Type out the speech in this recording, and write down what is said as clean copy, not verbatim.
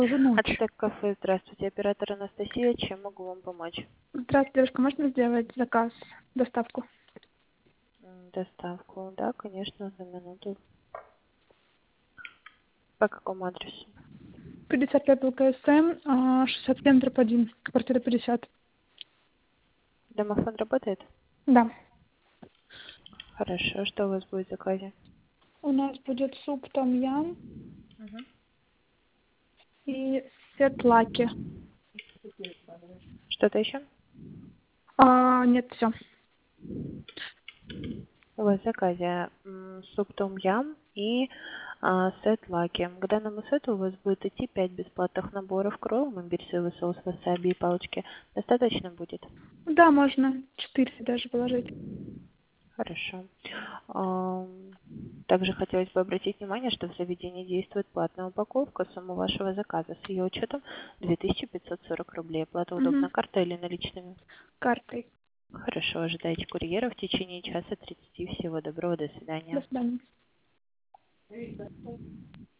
Уже ночь. Ацтек кафе, здравствуйте, оператор Анастасия, чем могу вам помочь? Здравствуйте, девушка, можно сделать заказ, доставку? Доставку, да, конечно, за минуту. По какому адресу? 50 лет ЛКСМ, 67-1, квартира 50. Домофон работает? Да. Хорошо, что у вас будет в заказе? У нас будет суп том-ям Мгм. и сет лаки. Что-то еще? Нет, все. У вас в заказе суп том-ям и сет лаки. К данному сету у вас будет идти 5 бесплатных наборов кролл, имбирь, соевый соус, васаби и палочки. Достаточно будет? Да, можно 4 даже положить. Хорошо. Также хотелось бы обратить внимание, что в заведении действует платная упаковка. Сумма вашего заказа с ее учетом 2540 рублей. Оплата Угу. удобна картой или наличными? Картой. Хорошо, ожидайте курьера в течение часа 30. Всего доброго, до До свидания. свидания.